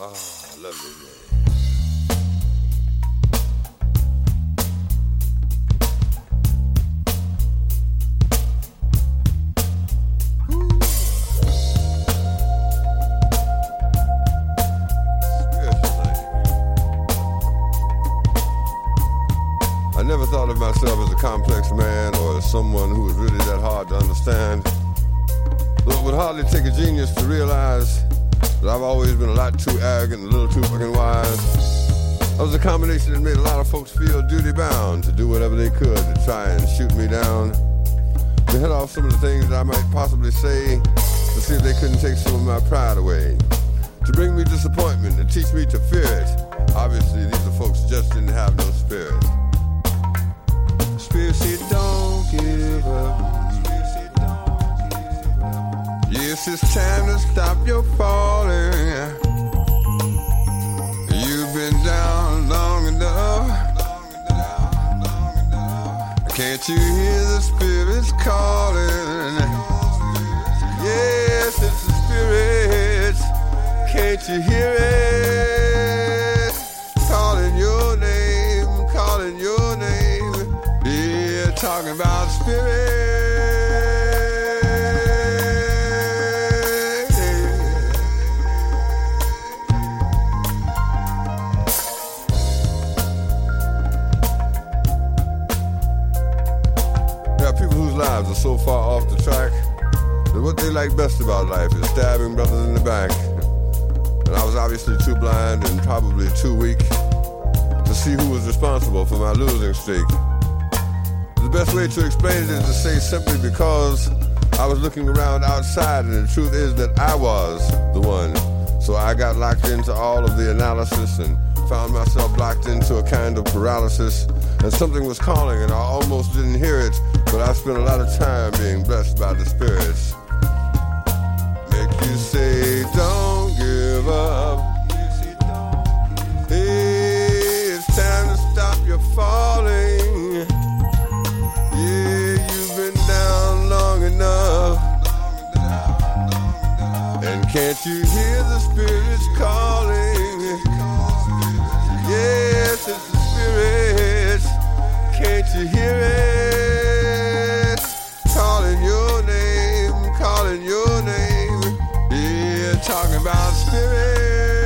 Oh, lovely day. I never thought of myself as a complex man or as someone who was really that hard to understand. Though it would hardly take a genius to realize that I've always been a lot too arrogant and a little too fucking wise. I was a combination that made a lot of folks feel duty-bound to do whatever they could to try and shoot me down, to head off some of the things that I might possibly say, to see if they couldn't take some of my pride away, to bring me disappointment and teach me to fear it. Obviously, these are folks just didn't have no spirit. Spirit said, don't give up. Yes, it's time to stop your falling. You've been down long enough. Can't you hear the spirits calling? Yes, it's the spirits. Can't you hear it? Calling your name, calling your name. Yeah, talking about spirits. Lives are so far off the track that what they like best about life is stabbing brothers in the back. And I was obviously too blind and probably too weak to see who was responsible for my losing streak. The best way to explain it is to say simply because I was looking around outside, and the truth is that I was the one. So I got locked into all of the analysis and found myself locked into a kind of paralysis, and something was calling and I almost didn't hear it, but I spent a lot of time being blessed by the spirits. Make you say, don't give up. Hey, it's time to stop your falling. Yeah, you've been down long enough. And can't you hear the spirits calling? Yes, it's the spirits. Can't you hear it? Calling your name, calling your name. Yeah, talking about spirits.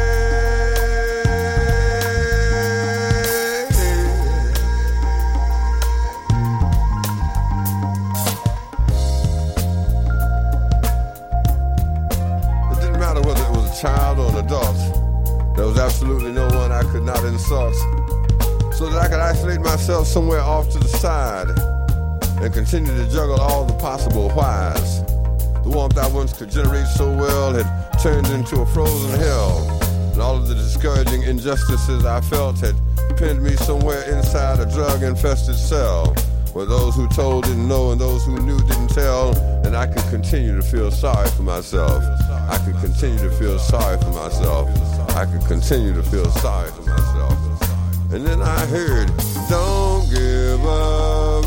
It didn't matter whether it was a child or an adult. There was absolutely no one I could not insult, so that I could isolate myself somewhere off to the side and continue to juggle all the possible whys. The warmth I once could generate so well had turned into a frozen hell, and all of the discouraging injustices I felt had pinned me somewhere inside a drug-infested cell, where those who told didn't know and those who knew didn't tell, and I could continue to feel sorry for myself. I could continue to feel sorry for myself. I could continue to feel sorry for myself. And then I heard, don't give up.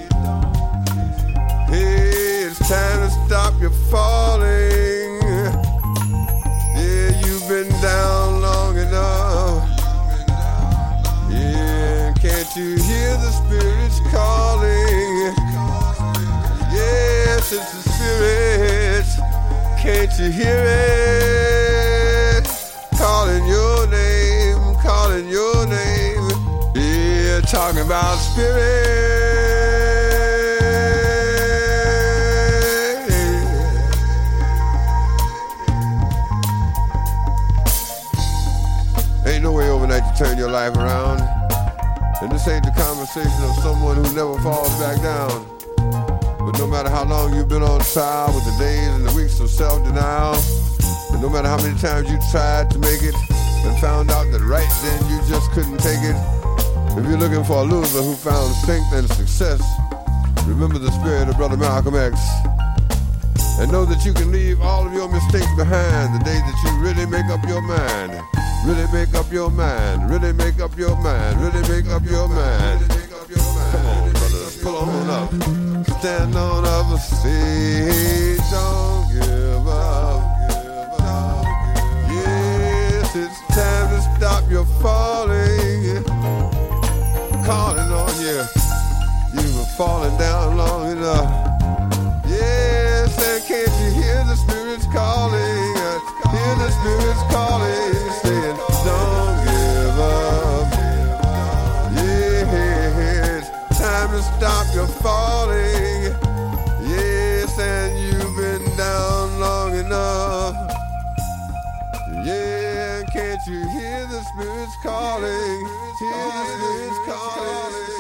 Hey, it's time to stop your falling. Yeah, you've been down long enough. Yeah, can't you hear the spirits calling? Yes, it's the spirits. Can't you hear it? Calling your name, calling your name. Yeah, talking about spirit. Ain't no way overnight to turn your life around. And this ain't the conversation of someone who never falls back down. But no matter how long you've been on trial with the days and the weeks of self-denial, and no matter how many times you tried to make it and found out that right then you just couldn't take it, if you're looking for a loser who found strength and success, remember the spirit of Brother Malcolm X. And know that you can leave all of your mistakes behind the day that you really make up your mind. Really make up your mind. Really make up your mind. Really make up your mind. Come on, brothers, pull on up. Stand on up, say, don't give up. Yes, it's falling down long enough. Yes, and can't you hear the spirits calling? Hear the spirits calling, saying, don't give up. Yeah, it's time to stop your falling. Yes, and you've been down long enough. Yeah, can't you hear the spirits calling? Hear the spirits calling.